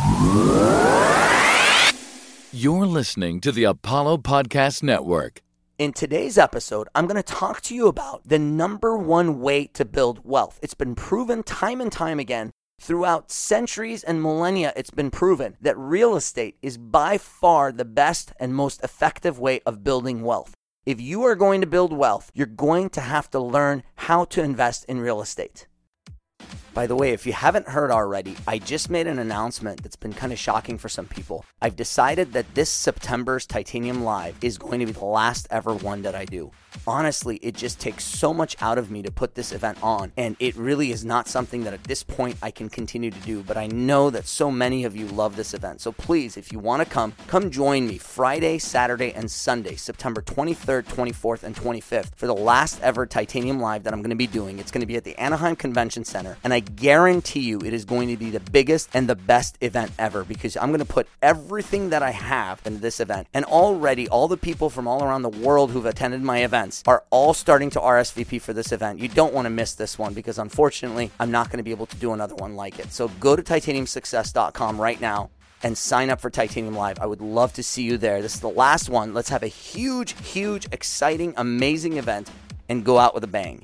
You're listening to the Apollo Podcast Network. In today's episode, I'm going to talk to you about the number one way to build wealth. It's been proven time and time again throughout centuries and millennia. It's been proven that real estate is by far the best and most effective way of building wealth. If you are going to build wealth, you're going to have to learn how to invest in real estate. By the way, if you haven't heard already, I just made an announcement that's been kind of shocking for some people. I've decided that this September's Titanium Live is going to be the last ever one that I do. Honestly, it just takes so much out of me to put this event on, and it really is not something that at this point I can continue to do, but I know that so many of you love this event. So please, if you want to come join me Friday, Saturday, and Sunday, September 23rd, 24th, and 25th for the last ever Titanium Live that I'm going to be doing. It's going to be at the Anaheim Convention Center, and I guarantee you it is going to be the biggest and the best event ever because I'm going to put everything that I have into this event. And already all the people from all around the world who've attended my events are all starting to RSVP for this event. You don't want to miss this one because unfortunately I'm not going to be able to do another one like it. So go to titaniumsuccess.com right now and sign up for Titanium Live. I would love to see you there. This is the last one. Let's have a huge, exciting, amazing event and go out with a bang.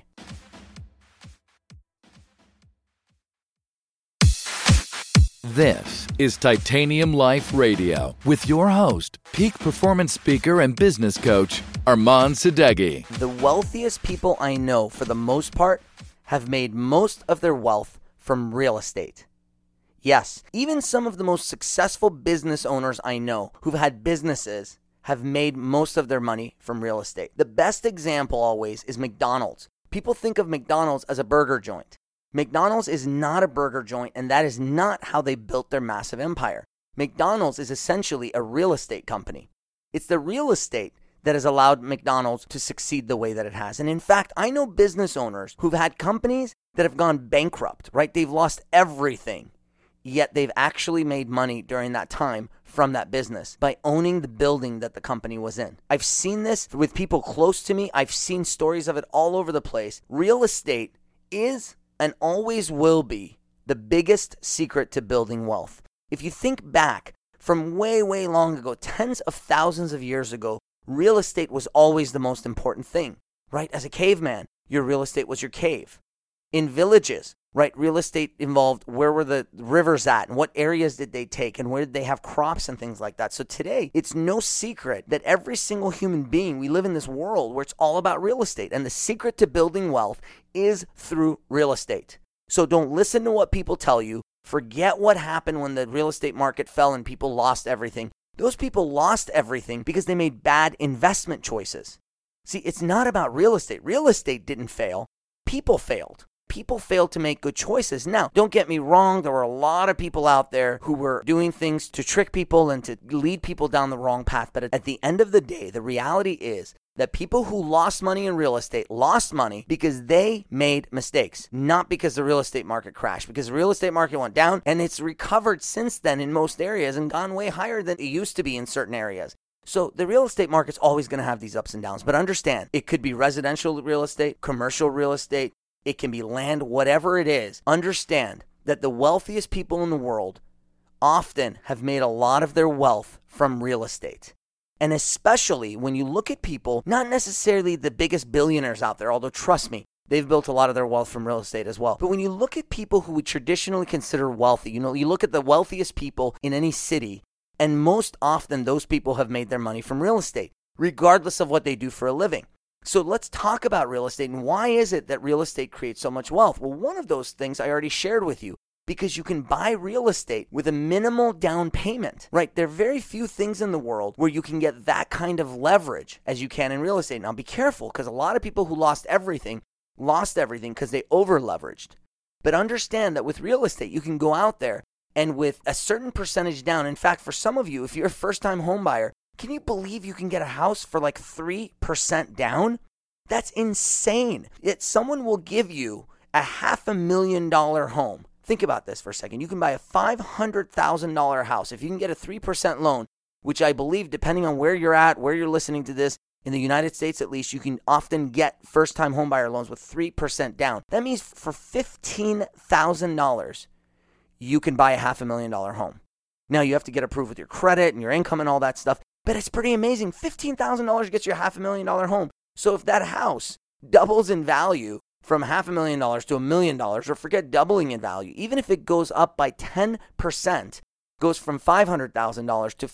This is Titanium Life Radio with your host, peak performance speaker and business coach, Armand Sadeghi. The wealthiest people I know, for the most part, have made most of their wealth from real estate. Yes, even some of the most successful business owners I know who've had businesses have made most of their money from real estate. The best example always is McDonald's. People think of McDonald's as a burger joint. McDonald's is not a burger joint, and that is not how they built their massive empire. McDonald's is essentially a real estate company. It's the real estate that has allowed McDonald's to succeed the way that it has. And in fact, I know business owners who've had companies that have gone bankrupt, right? They've lost everything, yet they've actually made money during that time from that business by owning the building that the company was in. I've seen this with people close to me. I've seen stories of it all over the place. Real estate is and always will be the biggest secret to building wealth. If you think back from way long ago, tens of thousands of years ago, real estate was always the most important thing, right? As a caveman, your real estate was your cave. In villages, right, real estate involved where were the rivers at and what areas did they take and where did they have crops and things like that. So today, it's no secret that every single human being, we live in this world where it's all about real estate. And the secret to building wealth is through real estate. So don't listen to what people tell you. Forget what happened when the real estate market fell and people lost everything. Those people lost everything because they made bad investment choices. See, it's not about real estate. Real estate didn't fail. People failed. People failed to make good choices. Now, don't get me wrong. There were a lot of people out there who were doing things to trick people and to lead people down the wrong path. But at the end of the day, the reality is that people who lost money in real estate lost money because they made mistakes, not because the real estate market crashed, because the real estate market went down and it's recovered since then in most areas and gone way higher than it used to be in certain areas. So the real estate market's always going to have these ups and downs. But understand, it could be residential real estate, commercial real estate, it can be land, whatever it is. Understand that the wealthiest people in the world often have made a lot of their wealth from real estate. And especially when you look at people, not necessarily the biggest billionaires out there, although trust me, they've built a lot of their wealth from real estate as well. But when you look at people who we traditionally consider wealthy, you look at the wealthiest people in any city, and most often those people have made their money from real estate, regardless of what they do for a living. So let's talk about real estate and why is it that real estate creates so much wealth? Well, one of those things I already shared with you, because you can buy real estate with a minimal down payment, right? There are very few things in the world where you can get that kind of leverage as you can in real estate. Now be careful, because a lot of people who lost everything because they over leveraged. But understand that with real estate, you can go out there and with a certain percentage down. In fact, for some of you, if you're a first-time home buyer, can you believe you can get a house for like 3% down? That's insane. Yet someone will give you a $500,000 home. Think about this for a second. You can buy a $500,000 house. If you can get a 3% loan, which I believe, depending on where you're at, where you're listening to this, in the United States at least, you can often get first-time homebuyer loans with 3% down. That means for $15,000, you can buy a $500,000 home. Now you have to get approved with your credit and your income and all that stuff, but it's pretty amazing. $15,000 gets you a $500,000 home. So if that house doubles in value from $500,000 to $1 million, or forget doubling in value, even if it goes up by 10%, goes from $500,000 to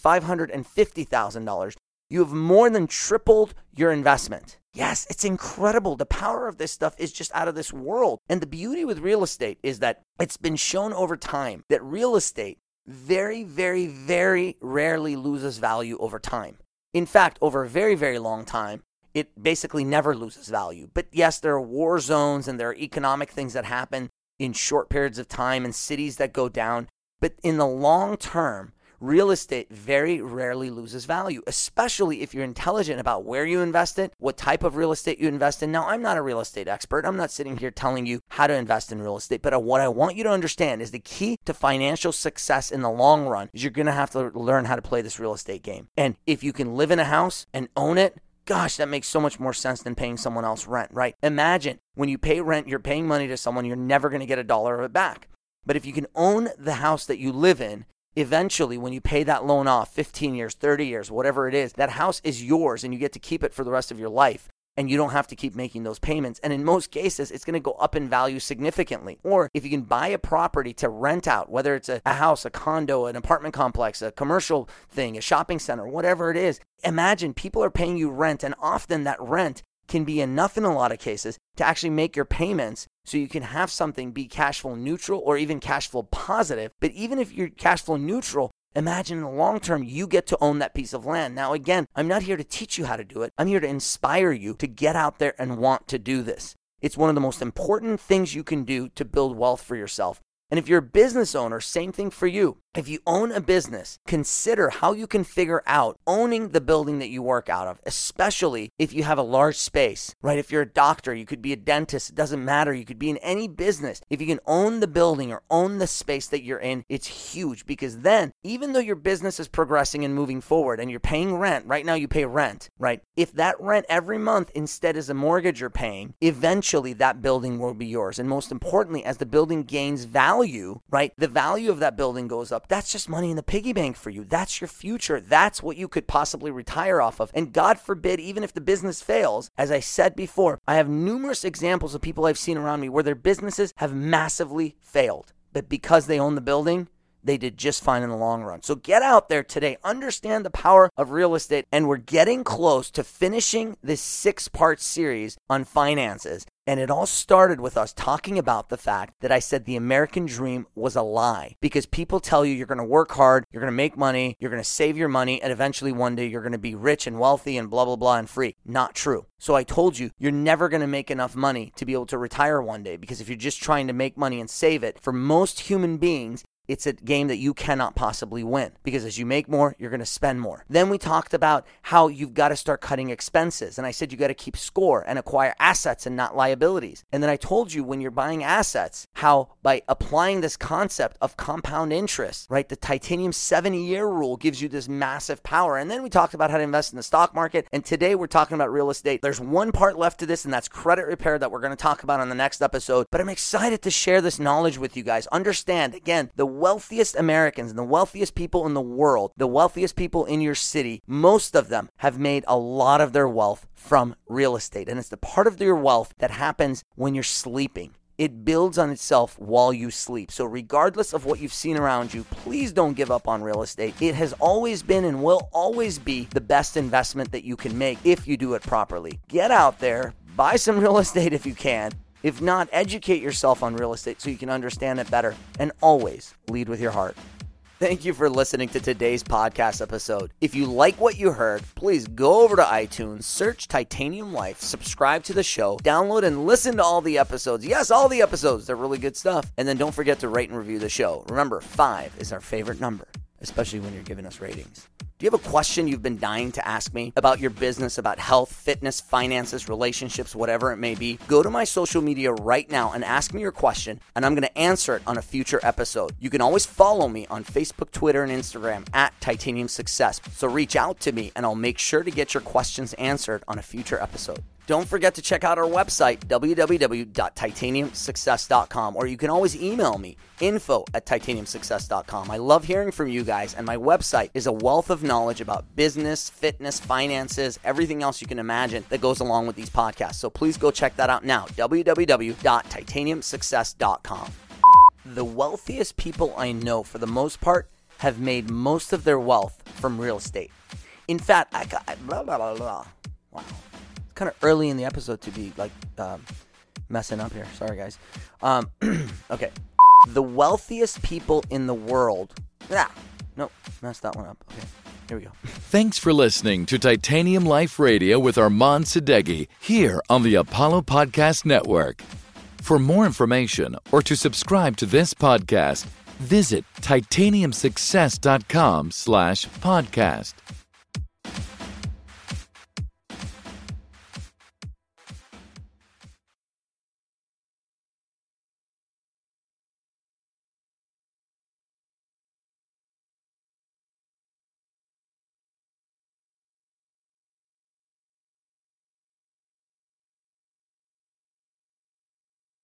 $550,000, you have more than tripled your investment. Yes, it's incredible. The power of this stuff is just out of this world. And the beauty with real estate is that it's been shown over time that real estate very, very, very rarely loses value over time. In fact, over a very, very long time, it basically never loses value. But yes, there are war zones and there are economic things that happen in short periods of time and cities that go down. But in the long term, real estate very rarely loses value, especially if you're intelligent about where you invest it, what type of real estate you invest in. Now, I'm not a real estate expert. I'm not sitting here telling you how to invest in real estate. But what I want you to understand is the key to financial success in the long run is you're going to have to learn how to play this real estate game. And if you can live in a house and own it, gosh, that makes so much more sense than paying someone else rent, right? Imagine when you pay rent, you're paying money to someone, you're never going to get $1 of it back. But if you can own the house that you live in, eventually when you pay that loan off, 15 years, 30 years, whatever it is, that house is yours and you get to keep it for the rest of your life. And you don't have to keep making those payments. And in most cases, it's going to go up in value significantly. Or if you can buy a property to rent out, whether it's a house, a condo, an apartment complex, a commercial thing, a shopping center, whatever it is, imagine people are paying you rent, and often that rent can be enough in a lot of cases to actually make your payments so you can have something be cash flow neutral or even cash flow positive. But even if you're cash flow neutral, imagine in the long term, you get to own that piece of land. Now, again, I'm not here to teach you how to do it. I'm here to inspire you to get out there and want to do this. It's one of the most important things you can do to build wealth for yourself. And if you're a business owner, same thing for you. If you own a business, consider how you can figure out owning the building that you work out of, especially if you have a large space, right? If you're a doctor, you could be a dentist, it doesn't matter. You could be in any business. If you can own the building or own the space that you're in, it's huge, because then even though your business is progressing and moving forward and you're paying rent, right now you pay rent, right? If that rent every month instead is a mortgage you're paying, eventually that building will be yours. And most importantly, as the building gains value, right? The value of that building goes up. That's just money in the piggy bank for you. That's your future. That's what you could possibly retire off of. And God forbid, even if the business fails, as I said before, I have numerous examples of people I've seen around me where their businesses have massively failed. But because they own the building, they did just fine in the long run. So get out there today, understand the power of real estate, and we're getting close to finishing this 6-part series on finances. And it all started with us talking about the fact that I said the American dream was a lie, because people tell you you're going to work hard, you're going to make money, you're going to save your money, and eventually one day you're going to be rich and wealthy and blah, blah, blah and free. Not true. So I told you, you're never going to make enough money to be able to retire one day, because if you're just trying to make money and save it, for most human beings, it's a game that you cannot possibly win, because as you make more, you're going to spend more. Then we talked about how you've got to start cutting expenses. And I said you got to keep score and acquire assets and not liabilities. And then I told you when you're buying assets, how by applying this concept of compound interest, right, the titanium 70-year rule gives you this massive power. And then we talked about how to invest in the stock market. And today we're talking about real estate. There's one part left to this, and that's credit repair that we're going to talk about on the next episode. But I'm excited to share this knowledge with you guys. Understand, again, the wealthiest Americans and the wealthiest people in the world, the wealthiest people in your city, most of them have made a lot of their wealth from real estate. And it's the part of your wealth that happens when you're sleeping. It builds on itself while you sleep. So regardless of what you've seen around you, please don't give up on real estate. It has always been and will always be the best investment that you can make if you do it properly. Get out there, buy some real estate if you can. If not, educate yourself on real estate so you can understand it better, and always lead with your heart. Thank you for listening to today's podcast episode. If you like what you heard, please go over to iTunes, search Titanium Life, subscribe to the show, download and listen to all the episodes. Yes, all the episodes. They're really good stuff. And then don't forget to rate and review the show. Remember, 5 is our favorite number, especially when you're giving us ratings. Do you have a question you've been dying to ask me about your business, about health, fitness, finances, relationships, whatever it may be? Go to my social media right now and ask me your question, and I'm going to answer it on a future episode. You can always follow me on Facebook, Twitter, and Instagram at Titanium Success. So reach out to me, and I'll make sure to get your questions answered on a future episode. Don't forget to check out our website, www.titaniumsuccess.com, or you can always email me, info@titaniumsuccess.com. I love hearing from you guys, and my website is a wealth of knowledge about business, fitness, finances, everything else you can imagine that goes along with these podcasts. So please go check that out now, www.titaniumsuccess.com. The wealthiest people I know, for the most part, have made most of their wealth from real estate. In fact, wow. Kind of early in the episode to be like messing up here. Sorry, guys. Okay. The wealthiest people in the world. Nope, messed that one up. Okay, here we go. Thanks for listening to Titanium Life Radio with Armand Sadeghi here on the Apollo Podcast Network. For more information or to subscribe to this podcast, visit titaniumsuccess.com/podcast.